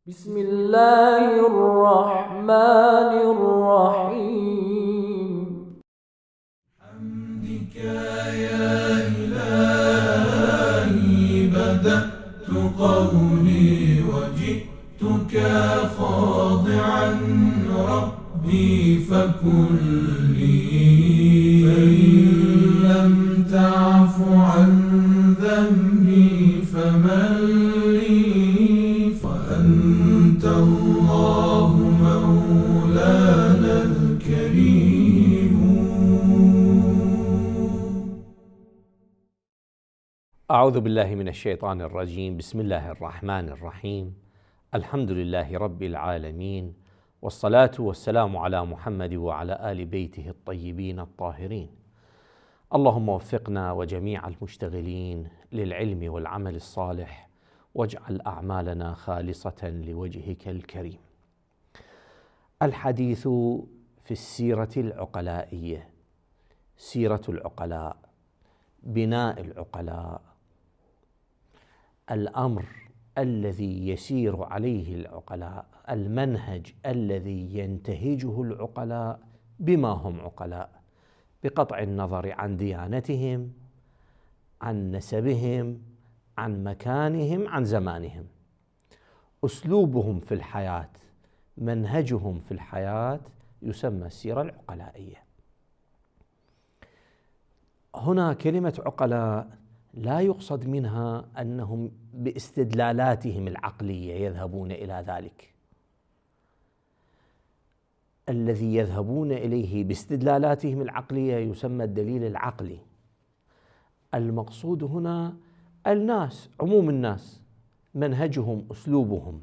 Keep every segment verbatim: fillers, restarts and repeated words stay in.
بسم الله الرحمن الرحيم. حمدك يا إلهي بدأت قولي وجئتك خاضعا ربي فكلي، فإن لم تعف عن ذنبي فمن لي، وأنت الله مولانا الكريم. أعوذ بالله من الشيطان الرجيم. بسم الله الرحمن الرحيم. الحمد لله رب العالمين، والصلاة والسلام على محمد وعلى آل بيته الطيبين الطاهرين. اللهم وفقنا وجميع المشتغلين للعلم والعمل الصالح، واجعل أعمالنا خالصة لوجهك الكريم. الحديث في السيرة العقلائية، سيرة العقلاء، بناء العقلاء، الأمر الذي يسير عليه العقلاء، المنهج الذي ينتهجه العقلاء بما هم عقلاء، بقطع النظر عن ديانتهم، عن نسبهم، عن مكانهم، عن زمانهم. أسلوبهم في الحياة، منهجهم في الحياة يسمى السيرة العقلائية. هنا كلمة عقلاء لا يقصد منها أنهم باستدلالاتهم العقلية يذهبون إلى ذلك. الذي يذهبون إليه باستدلالاتهم العقلية يسمى الدليل العقلي. المقصود هنا الناس، عموم الناس، منهجهم، أسلوبهم.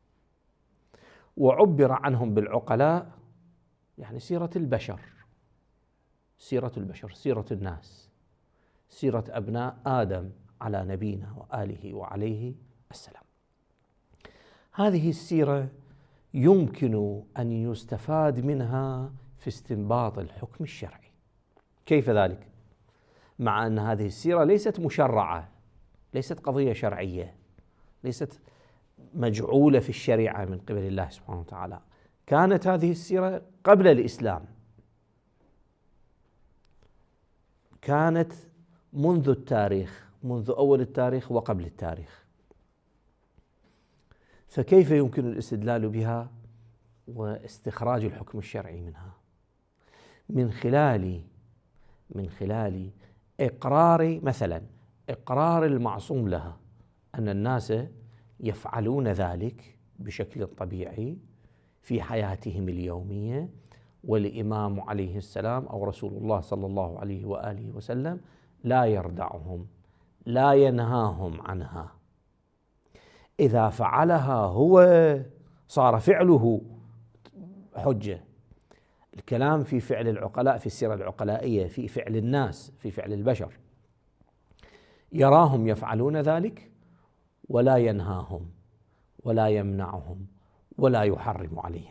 وعبر عنهم بالعقلاء يعني سيرة البشر، سيرة البشر، سيرة الناس، سيرة أبناء آدم على نبينا وآله وعليه السلام. هذه السيرة يمكن أن يستفاد منها في استنباط الحكم الشرعي. كيف ذلك؟ مع أن هذه السيرة ليست مشرعة، ليست قضية شرعية، ليست مجعولة في الشريعة من قبل الله سبحانه وتعالى. كانت هذه السيرة قبل الإسلام، كانت منذ التاريخ، منذ أول التاريخ وقبل التاريخ. فكيف يمكن الاستدلال بها واستخراج الحكم الشرعي منها؟ من خلال من خلال إقرار، مثلا إقرار المعصوم لها أن الناس يفعلون ذلك بشكل طبيعي في حياتهم اليومية، والإمام عليه السلام أو رسول الله صلى الله عليه وآله وسلم لا يردعهم، لا ينهاهم عنها. إذا فعلها هو صار فعله حجة. الكلام في فعل العقلاء، في السيرة العقلائية، في فعل الناس، في فعل البشر. يراهم يفعلون ذلك ولا ينهاهم ولا يمنعهم ولا يحرم عليهم.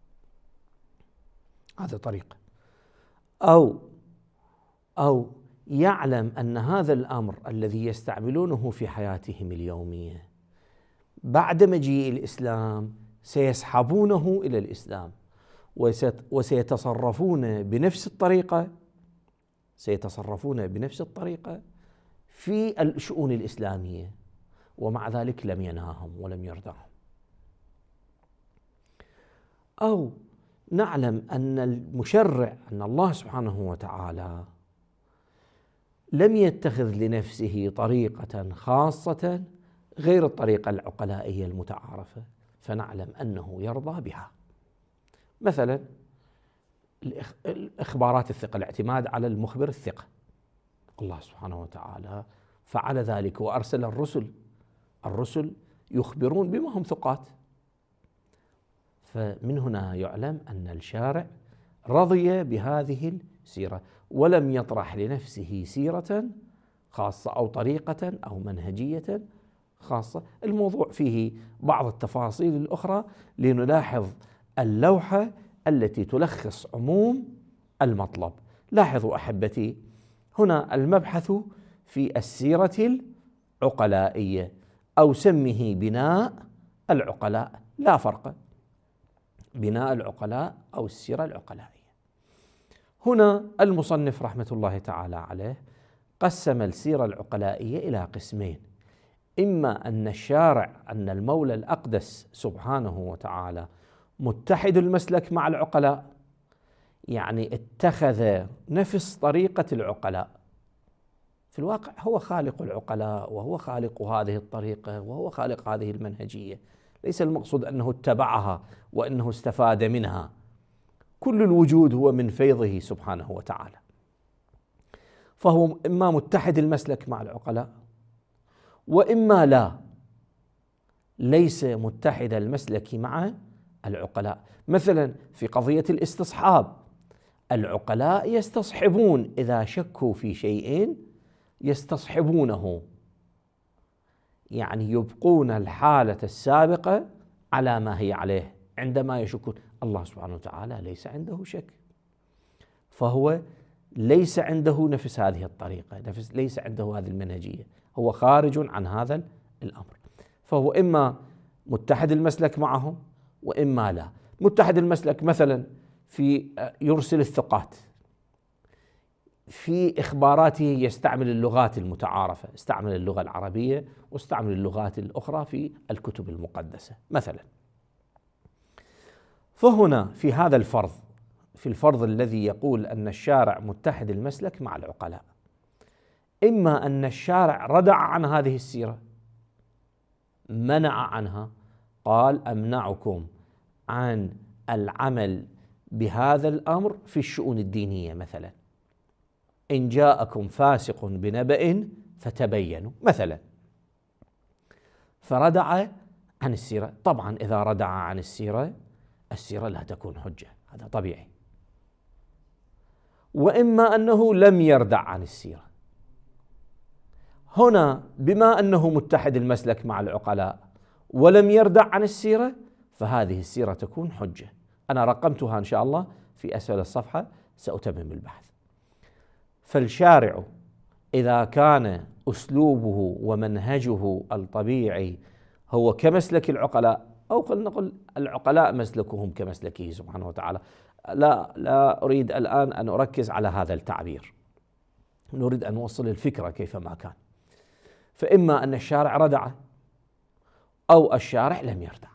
هذا طريق. أو أو يعلم أن هذا الأمر الذي يستعملونه في حياتهم اليومية بعد مجيء الإسلام سيسحبونه إلى الإسلام، وسيتصرفون بنفس الطريقة سيتصرفون بنفس الطريقة في الشؤون الإسلامية، ومع ذلك لم ينهاهم ولم يردعهم. أو نعلم أن المشرع، أن الله سبحانه وتعالى لم يتخذ لنفسه طريقة خاصة غير الطريقة العقلائية المتعارفة، فنعلم أنه يرضى بها. مثلا الإخبارات الثقة، الاعتماد على المخبر الثقة. الله سبحانه وتعالى فعل ذلك وأرسل الرسل، الرسل يخبرون بما هم ثقات. فمن هنا يعلم أن الشارع رضي بهذه السيرة ولم يطرح لنفسه سيرة خاصة أو طريقة أو منهجية خاصة. الموضوع فيه بعض التفاصيل الأخرى لنلاحظ اللوحة التي تلخص عموم المطلب. لاحظوا أحبتي، هنا المبحث في السيرة العقلائية، أو سمه بناء العقلاء، لا فرق. بناء العقلاء أو السيرة العقلائية. هنا المصنف رحمة الله تعالى عليه قسم السيرة العقلائية إلى قسمين: إما أن الشارع أن المولى الأقدس سبحانه وتعالى متحد المسلك مع العقلاء، يعني اتخذ نفس طريقة العقلاء، في الواقع هو خالق العقلاء وهو خالق هذه الطريقة وهو خالق هذه المنهجية، ليس المقصود أنه اتبعها وأنه استفاد منها، كل الوجود هو من فيضه سبحانه وتعالى. فهو إما متحد المسلك مع العقلاء وإما لا، ليس متحد المسلك مع العقلاء. مثلا في قضية الاستصحاب، العقلاء يستصحبون إذا شكوا في شيء يستصحبونه، يعني يبقون الحالة السابقة على ما هي عليه عندما يشكون. الله سبحانه وتعالى ليس عنده شك، فهو ليس عنده نفس هذه الطريقة، نفس ليس عنده هذه المنهجية، هو خارج عن هذا الأمر. فهو إما متحد المسلك معهم وإما لا. متحد المسلك مثلا في يرسل الثقات، في إخباراته يستعمل اللغات المتعارفة، استعمل اللغة العربية واستعمل اللغات الأخرى في الكتب المقدسة مثلا. فهنا في هذا الفرض، في الفرض الذي يقول أن الشارع متحد المسلك مع العقلاء، إما أن الشارع ردع عن هذه السيرة، منع عنها، قال أمنعكم عن العمل بهذا الأمر في الشؤون الدينية مثلا، إن جاءكم فاسق بنبأ فتبينوا مثلا، فردع عن السيرة. طبعا إذا ردع عن السيرة، السيرة لا تكون حجة، هذا طبيعي. وإما أنه لم يردع عن السيرة. هنا بما أنه متحد المسلك مع العقلاء ولم يردع عن السيرة، فهذه السيرة تكون حجة. أنا رقمتها إن شاء الله في أسفل الصفحة، سأتمم البحث. فالشارع إذا كان أسلوبه ومنهجه الطبيعي هو كمسلك العقلاء، أو خلينا نقول العقلاء مسلكهم كمسلكه سبحانه وتعالى، لا لا أريد الآن أن أركز على هذا التعبير، نريد أن نوصل الفكرة كيفما كان. فإما أن الشارع ردع أو الشارع لم يردع،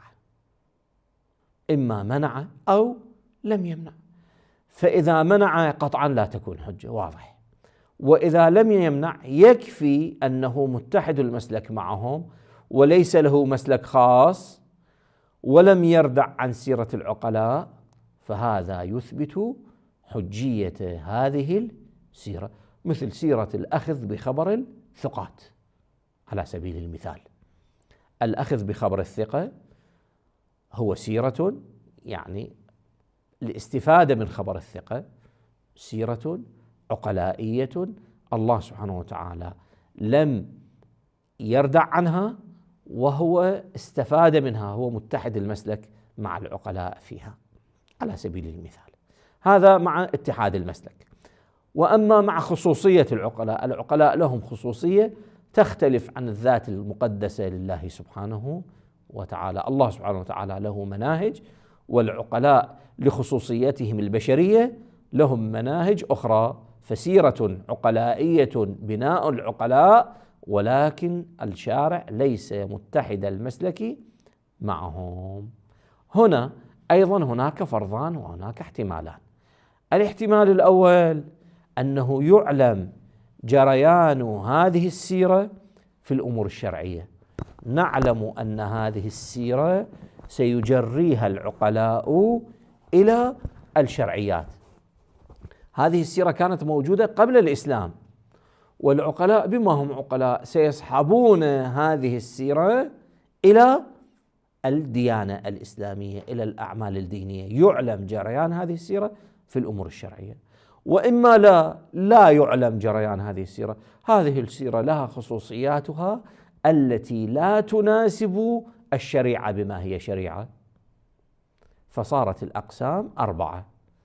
إما منع أو لم يمنع. فإذا منع قطعا لا تكون حجة، واضح. وإذا لم يمنع يكفي أنه متحد المسلك معهم وليس له مسلك خاص ولم يردع عن سيرة العقلاء، فهذا يثبت حجية هذه السيرة، مثل سيرة الأخذ بخبر الثقات على سبيل المثال. الأخذ بخبر الثقة هو سيرة، يعني الاستفادة من خبر الثقة سيرة عقلائية، الله سبحانه وتعالى لم يردع عنها وهو استفاد منها، هو متحد المسلك مع العقلاء فيها على سبيل المثال. هذا مع اتحاد المسلك. وأما مع خصوصية العقلاء، العقلاء لهم خصوصية تختلف عن الذات المقدسة لله سبحانه وتعالى. الله سبحانه وتعالى له مناهج، والعقلاء لخصوصيتهم البشرية لهم مناهج أخرى، فسيرة عقلائية بناء العقلاء، ولكن الشارع ليس متحد المسلك معهم. هنا أيضا هناك فرضان وهناك احتمالان. الاحتمال الأول أنه يعلم جريان هذه السيرة في الأمور الشرعية، نعلم أن هذه السيرة سيجريها العقلاء إلى الشرعيات. هذه السيرة كانت موجودة قبل الإسلام، والعقلاء بما هم عقلاء سيصحبون هذه السيرة إلى الديانة الإسلامية، إلى الأعمال الدينية. يعلم جريان هذه السيرة في الأمور الشرعية. وإما لا لا يعلم جريان هذه السيرة، هذه السيرة لها خصوصياتها التي لا تناسب الشريعة بما هي شريعة، فصارت الأقسام أربعة.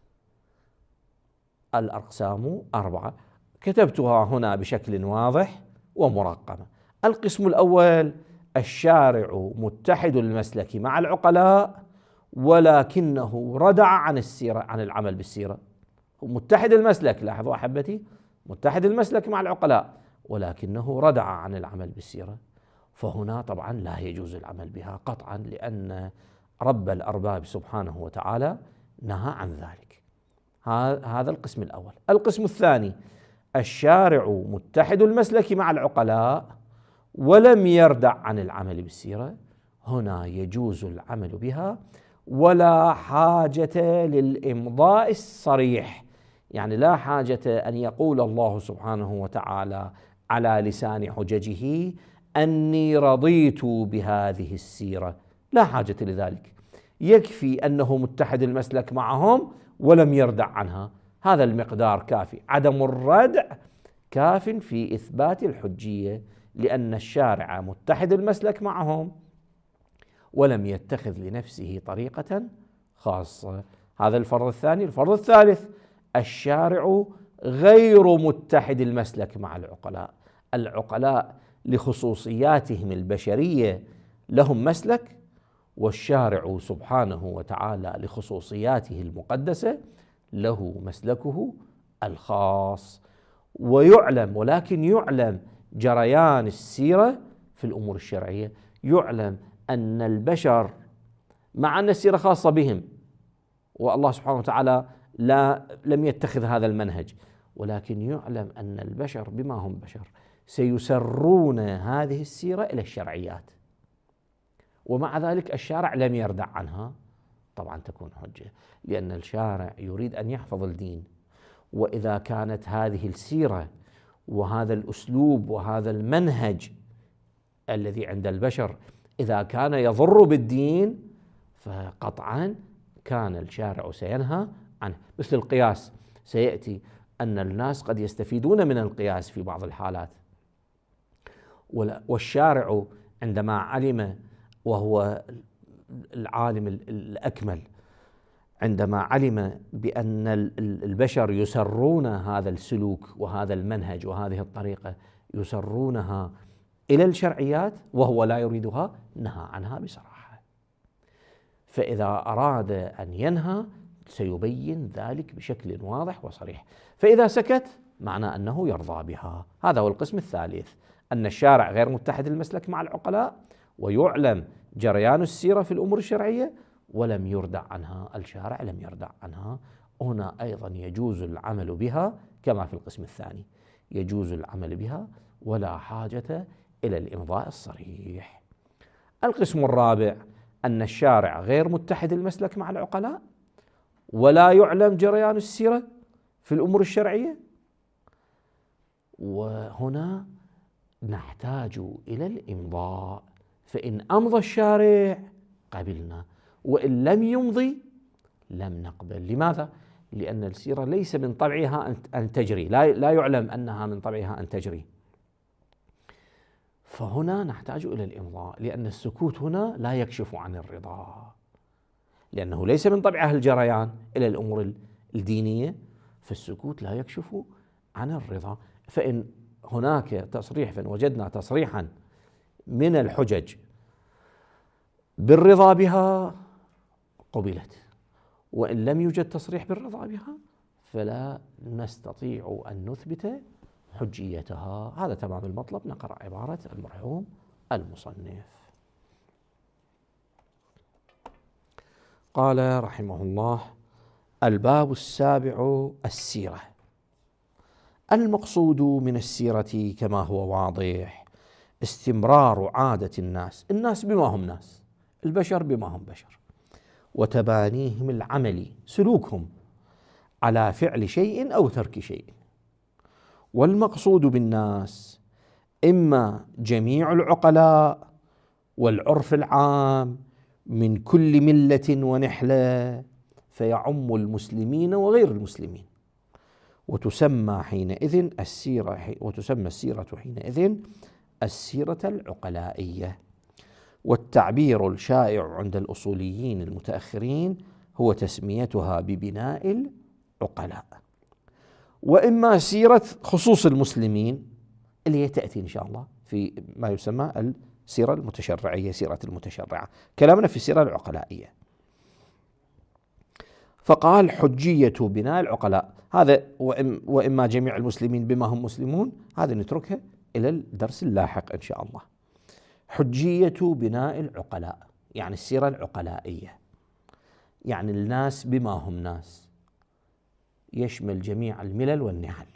الأقسام أربعة كتبتها هنا بشكل واضح ومرقمة. القسم الأول الشارع متحد المسلك مع العقلاء ولكنه ردع عن السيرة، عن العمل بالسيرة. متحد المسلك، لاحظوا أحبتي، متحد المسلك مع العقلاء ولكنه ردع عن العمل بالسيرة، فهنا طبعا لا يجوز العمل بها قطعا، لأن رب الأرباب سبحانه وتعالى نهى عن ذلك. هذا القسم الأول. القسم الثاني: الشارع متحد المسلك مع العقلاء ولم يردع عن العمل بالسيرة، هنا يجوز العمل بها ولا حاجة للإمضاء الصريح، يعني لا حاجة أن يقول الله سبحانه وتعالى على لسان حججه أني رضيت بهذه السيرة، لا حاجة لذلك، يكفي أنه متحد المسلك معهم ولم يردع عنها، هذا المقدار كافي. عدم الردع كاف في إثبات الحجية، لأن الشارع متحد المسلك معهم ولم يتخذ لنفسه طريقة خاصة. هذا الفرض الثاني. الفرض الثالث: الشارع غير متحد المسلك مع العقلاء. العقلاء لخصوصياتهم البشرية لهم مسلك، والشارع سبحانه وتعالى لخصوصياته المقدسة له مسلكه الخاص. ويعلم، ولكن يعلم جريان السيرة في الأمور الشرعية، يعلم أن البشر مع أن السيرة خاصة بهم والله سبحانه وتعالى لا لم يتخذ هذا المنهج، ولكن يعلم أن البشر بما هم بشر سيسرون هذه السيرة إلى الشرعيات، ومع ذلك الشارع لم يردع عنها، طبعا تكون حجة، لأن الشارع يريد أن يحفظ الدين. وإذا كانت هذه السيرة وهذا الأسلوب وهذا المنهج الذي عند البشر إذا كان يضر بالدين فقطعا كان الشارع سينهى عنه. مثل القياس، سيأتي أن الناس قد يستفيدون من القياس في بعض الحالات، والشارع عندما علم، وهو العالم الأكمل، عندما علم بأن البشر يسرون هذا السلوك وهذا المنهج وهذه الطريقة يسرونها إلى الشرعيات وهو لا يريدها، نهى عنها بصراحة. فإذا أراد أن ينهى سيبين ذلك بشكل واضح وصريح، فإذا سكت معنى أنه يرضى بها. هذا هو القسم الثالث: أن الشارع غير متحد المسلك مع العقلاء ويعلم جريان السيرة في الأمور الشرعية ولم يردع عنها، الشارع لم يردع عنها. هنا أيضا يجوز العمل بها كما في القسم الثاني، يجوز العمل بها ولا حاجة إلى الإمضاء الصريح. القسم الرابع: أن الشارع غير متحد المسلك مع العقلاء ولا يعلم جريان السيرة في الأمور الشرعية، وهنا نحتاج إلى الإمضاء، فإن أمضى الشارع قبلنا، وإن لم يمضي لم نقبل. لماذا؟ لأن السيرة ليس من طبعها أن تجري، لا لا يعلم أنها من طبعها أن تجري، فهنا نحتاج إلى الإمضاء، لأن السكوت هنا لا يكشف عن الرضا، لأنه ليس من طبعها الجريان إلى الأمور الدينية، فالسكوت لا يكشف عن الرضا. فإن هناك تصريح، فإن وجدنا تصريحا من الحجج بالرضا بها قبلت، وإن لم يوجد تصريح بالرضا بها فلا نستطيع أن نثبت حجيتها. هذا تمام المطلب. نقرأ عبارة المرحوم المصنف. قال رحمه الله: الباب السابع: السيرة. المقصود من السيرة كما هو واضح استمرار عادة الناس، الناس بما هم ناس، البشر بما هم بشر، وتبانيهم العملي، سلوكهم على فعل شيء أو ترك شيء. والمقصود بالناس إما جميع العقلاء والعرف العام من كل ملة ونحلة، فيعم المسلمين وغير المسلمين، وتسمى حينئذ السيرة وتسمى السيرة حينئذ السيرة العقلائية. والتعبير الشائع عند الأصوليين المتأخرين هو تسميتها ببناء العقلاء. وإما سيرة خصوص المسلمين اللي هي تأتي إن شاء الله في ما يسمى السيرة المتشرعية، سيرة المتشرعة، كلامنا في السيرة العقلائية. فقال حجية بناء العقلاء، هذا وإما جميع المسلمين بما هم مسلمون، هذا نتركها إلى الدرس اللاحق إن شاء الله. حجية بناء العقلاء يعني السيرة العقلائية، يعني الناس بما هم ناس، يشمل جميع الملل والنحل.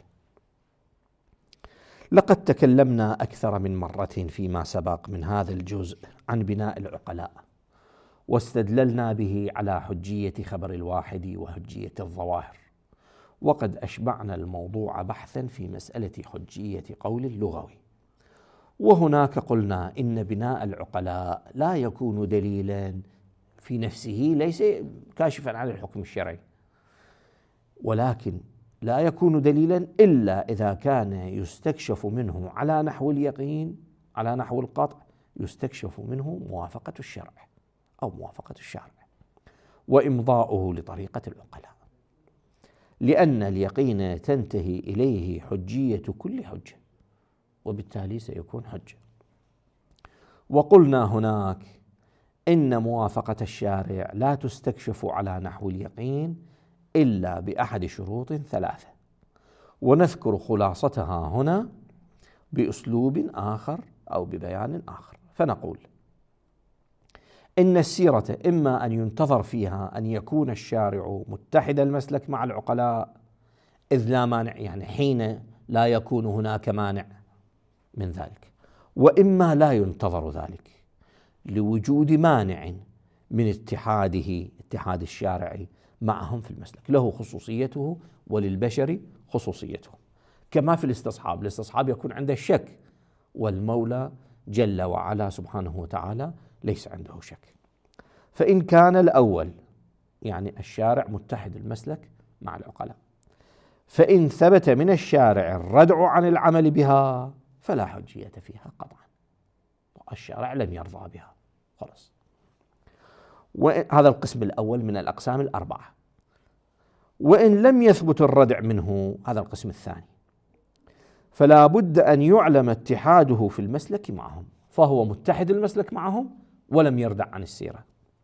لقد تكلمنا أكثر من مرة فيما سبق من هذا الجزء عن بناء العقلاء، واستدللنا به على حجية خبر الواحد وحجية الظواهر، وقد أشبعنا الموضوع بحثا في مسألة حجية قول اللغوي. وهناك قلنا إن بناء العقلاء لا يكون دليلا في نفسه، ليس كاشفا عن الحكم الشرعي، ولكن لا يكون دليلا إلا إذا كان يستكشف منه على نحو اليقين، على نحو القطع، يستكشف منه موافقة الشرع أو موافقة الشارع وإمضاؤه لطريقة العقلاء، لأن اليقين تنتهي إليه حجية كل حجة، وبالتالي سيكون حجة. وقلنا هناك إن موافقة الشارع لا تستكشف على نحو اليقين إلا بأحد شروط ثلاثة، ونذكر خلاصتها هنا بأسلوب آخر أو ببيان آخر. فنقول إن السيرة إما أن ينتظر فيها أن يكون الشارع متحد المسلك مع العقلاء، إذ لا مانع، يعني حين لا يكون هناك مانع من ذلك، وإما لا ينتظر ذلك لوجود مانع من اتحاده، اتحاد الشارع معهم في المسلك، له خصوصيته وللبشر خصوصيته، كما في الاستصحاب. الاستصحاب يكون عنده شك، والمولى جل وعلا سبحانه وتعالى ليس عنده شك. فإن كان الأول يعني الشارع متحد المسلك مع العقلاء، فإن ثبت من الشارع الردع عن العمل بها فلا حجية فيها قطعا، الشارع لم يرضى بها خلاص. وهذا القسم الأول من الأقسام الأربعة. وإن لم يثبت الردع منه، هذا القسم الثاني، فلا بد أن يعلم اتحاده في المسلك معهم، فهو متحد المسلك معهم ولم يردع عن السيرة،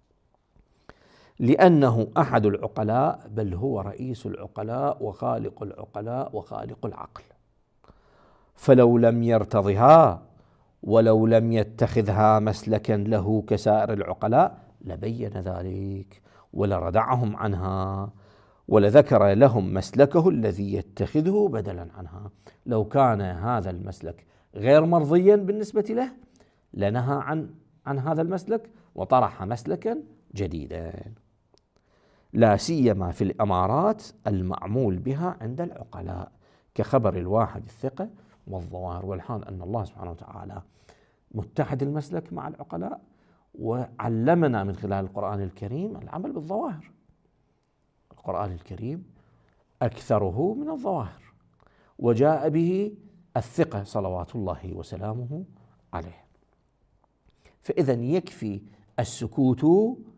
لأنه أحد العقلاء، بل هو رئيس العقلاء وخالق العقلاء وخالق العقل. فلو لم يرتضها ولو لم يتخذها مسلكا له كسائر العقلاء لبين ذلك ولردعهم عنها، ولذكر لهم مسلكه الذي يتخذه بدلا عنها. لو كان هذا المسلك غير مرضيا بالنسبة له لنهى عن عن هذا المسلك وطرح مسلكا جديدا، لا سيما في الأمارات المعمول بها عند العقلاء كخبر الواحد الثقة والظواهر. والحال أن الله سبحانه وتعالى متحد المسلك مع العقلاء، وعلمنا من خلال القرآن الكريم العمل بالظواهر. القرآن الكريم أكثره من الظواهر، وجاء به الثقة صلوات الله وسلامه عليه. فإذا يكفي السكوت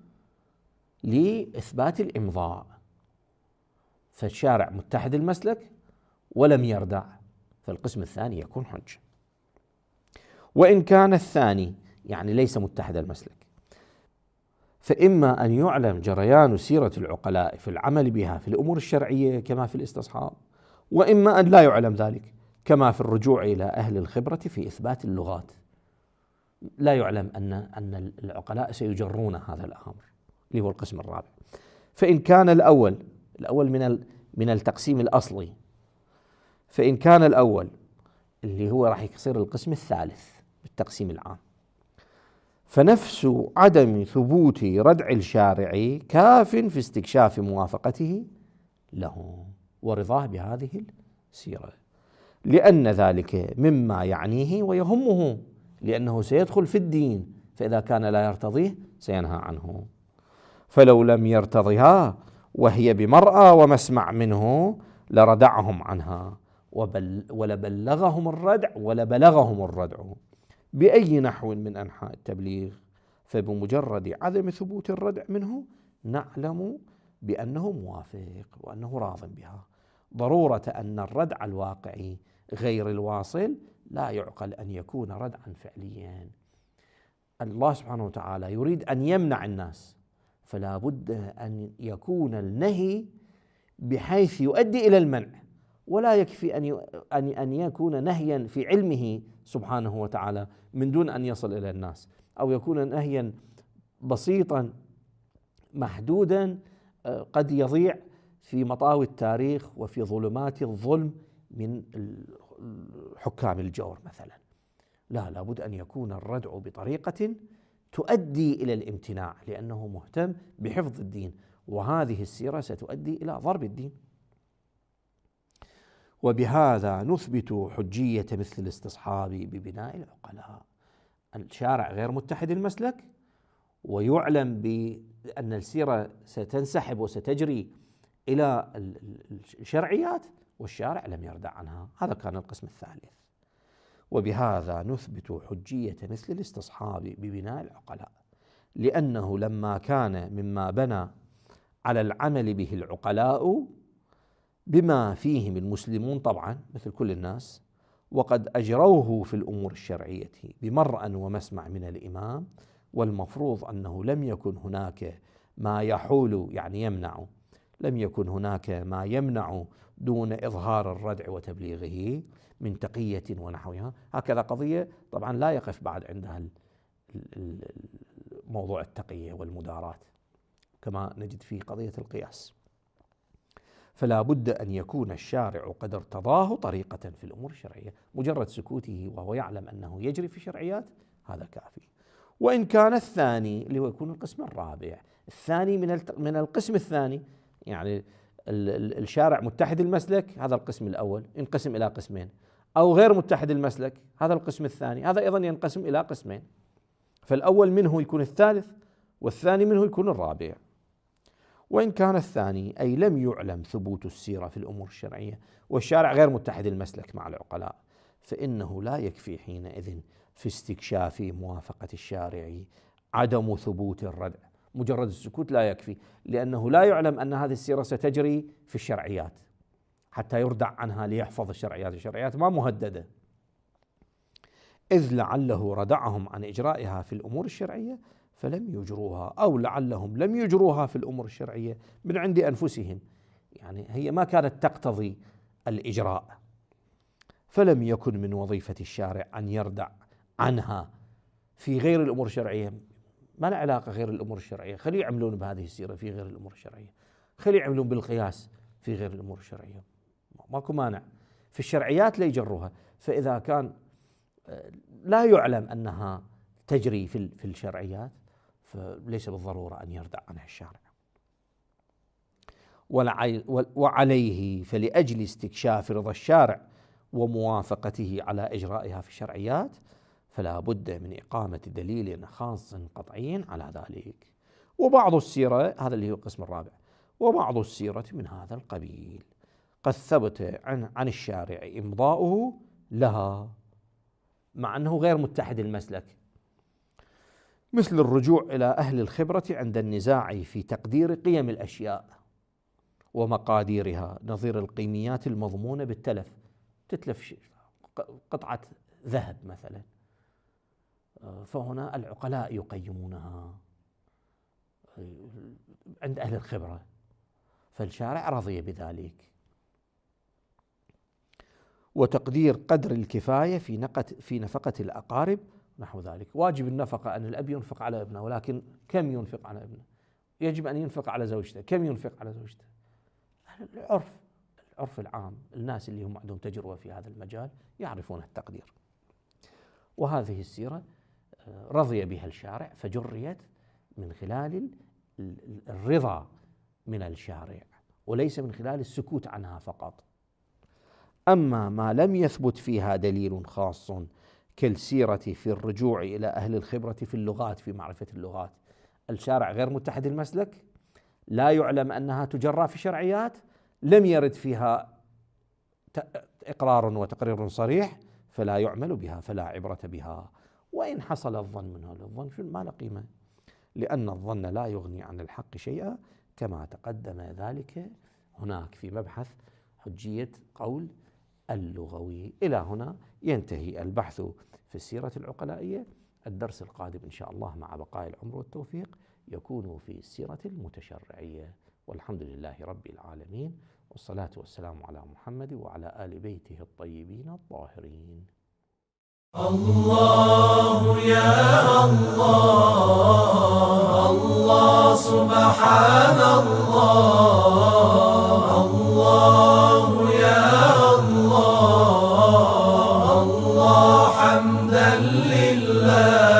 لإثبات الإمضاء، فالشارع متحد المسلك ولم يردع، فالقسم الثاني يكون حجة. وإن كان الثاني يعني ليس متحد المسلك، فإما أن يعلم جريان سيرة العقلاء في العمل بها في الأمور الشرعية كما في الاستصحاب، وإما أن لا يعلم ذلك كما في الرجوع إلى أهل الخبرة في إثبات اللغات. لا يعلم أن أن العقلاء سيجرون هذا الأمر، اللي هو القسم الرابع. فإن كان الأول الأول من من التقسيم الأصلي، فإن كان الأول اللي هو راح يصير القسم الثالث بالتقسيم العام، فنفس عدم ثبوت ردع الشارع كاف في استكشاف موافقته له ورضاه بهذه السيرة، لأن ذلك مما يعنيه ويهمه، لأنه سيدخل في الدين، فإذا كان لا يرتضيه سينهى عنه. فلو لم يرتضها وهي بمرأى ومسمع منه لردعهم عنها وبل ولبلغهم الردع ولبلغهم الردع بأي نحو من أنحاء التبليغ، فبمجرد عدم ثبوت الردع منه نعلم بأنه موافق وأنه راض بها. ضرورة أن الردع الواقعي غير الواصل لا يعقل أن يكون ردعا فعليا، الله سبحانه وتعالى يريد أن يمنع الناس، فلا بد أن يكون النهي بحيث يؤدي إلى المنع، ولا يكفي أن أن أن يكون نهيا في علمه سبحانه وتعالى من دون أن يصل إلى الناس، أو يكون نهيا بسيطا محدودا قد يضيع في مطاوي التاريخ وفي ظلمات الظلم من حكام الجور مثلا. لا، لابد أن يكون الردع بطريقة تؤدي إلى الامتناع، لأنه مهتم بحفظ الدين، وهذه السيرة ستؤدي إلى ضرب الدين. وبهذا نثبت حجية مثل الاستصحاب ببناء العقلاء. الشارع غير متحد المسلك، ويعلم بأن السيرة ستنسحب وستجري إلى الشرعيات، والشارع لم يردع عنها. هذا كان القسم الثالث. وبهذا نثبت حجية مثل الاستصحاب ببناء العقلاء، لأنه لما كان مما بنى على العمل به العقلاء بما فيهم المسلمون طبعا مثل كل الناس، وقد أجروه في الأمور الشرعية بمرأى ومسمع من الإمام، والمفروض أنه لم يكن هناك ما يحول يعني يمنع، لم يكن هناك ما يمنع دون إظهار الردع وتبليغه من تقية ونحوها. هكذا قضية طبعا لا يقف بعد عندها موضوع التقية والمداراة كما نجد في قضية القياس. فلا بد أن يكون الشارع قد ارتضاه طريقة في الأمور الشرعية، مجرد سكوته وهو يعلم أنه يجري في الشرعيات هذا كافي. وإن كان الثاني اللي هو يكون القسم الرابع، الثاني من من القسم الثاني، يعني الشارع متحد المسلك هذا القسم الأول ينقسم إلى قسمين، أو غير متحد المسلك هذا القسم الثاني، هذا أيضا ينقسم إلى قسمين، فالأول منه يكون الثالث والثاني منه يكون الرابع. وإن كان الثاني أي لم يعلم ثبوت السيرة في الأمور الشرعية والشارع غير متحد المسلك مع العقلاء، فإنه لا يكفي حينئذ في استكشاف موافقة الشارع عدم ثبوت الردع، مجرد السكوت لا يكفي، لأنه لا يعلم أن هذه السيرة ستجري في الشرعيات حتى يردع عنها ليحفظ الشرعيات. الشرعيات ما مهددة، إذ لعله ردعهم عن إجرائها في الأمور الشرعية فلم يجروها، أو لعلهم لم يجروها في الأمور الشرعية من عند أنفسهم، يعني هي ما كانت تقتضي الإجراء، فلم يكن من وظيفة الشارع أن يردع عنها في غير الأمور الشرعية. ما له علاقة غير الأمور الشرعية، خليه يعملون بهذه السيرة في غير الأمور الشرعية، خليه يعملون بالقياس في غير الأمور الشرعية، ماكو مانع. في الشرعيات لا يجروها، فإذا كان لا يعلم أنها تجري في في الشرعيات فليس بالضرورة أن يردع عنها الشارع. وعليه فلأجل استكشاف رضا الشارع وموافقته على إجرائها في الشرعيات فلا بد من إقامة دليل خاص قطعي على ذلك. وبعض السيرة، هذا اللي هو القسم الرابع، وبعض السيرة من هذا القبيل قد ثبت عن, عن الشارع إمضاؤه لها مع أنه غير متحد المسلك، مثل الرجوع إلى أهل الخبرة عند النزاع في تقدير قيم الأشياء ومقاديرها، نظير القيميات المضمونة بالتلف. تتلف قطعة ذهب مثلا، فهنا العقلاء يقيمونها عند أهل الخبرة، فالشارع رضي بذلك. وتقدير قدر الكفاية في نقة في نفقة الأقارب نحو ذلك. واجب النفقة أن الأب ينفق على ابنه، ولكن كم ينفق على ابنه؟ يجب أن ينفق على زوجته، كم ينفق على زوجته؟ العرف العرف العام، الناس اللي هم عندهم تجربة في هذا المجال يعرفون التقدير. وهذه السيرة رضي بها الشارع فجريت من خلال الرضا من الشارع وليس من خلال السكوت عنها فقط. أما ما لم يثبت فيها دليل خاص كالسيرة في الرجوع إلى أهل الخبرة في اللغات، في معرفة اللغات، الشارع غير متحد المسلك، لا يعلم أنها تجرى في الشرعيات، لم يرد فيها إقرار وتقرير صريح، فلا يعمل بها، فلا عبرة بها. وإن حصل الظن منها، الظن ما له قيمة، لأن الظن لا يغني عن الحق شيئا، كما تقدم ذلك هناك في مبحث حجية قول اللغوي. إلى هنا ينتهي البحث في السيرة العقلائية. الدرس القادم إن شاء الله مع بقاء العمر والتوفيق يكون في السيرة المتشرعية، والحمد لله رب العالمين، والصلاة والسلام على محمد وعلى آل بيته الطيبين الطاهرين. الله يا الله، الله سبحان الله، الله يا الله، الله حمدا لله.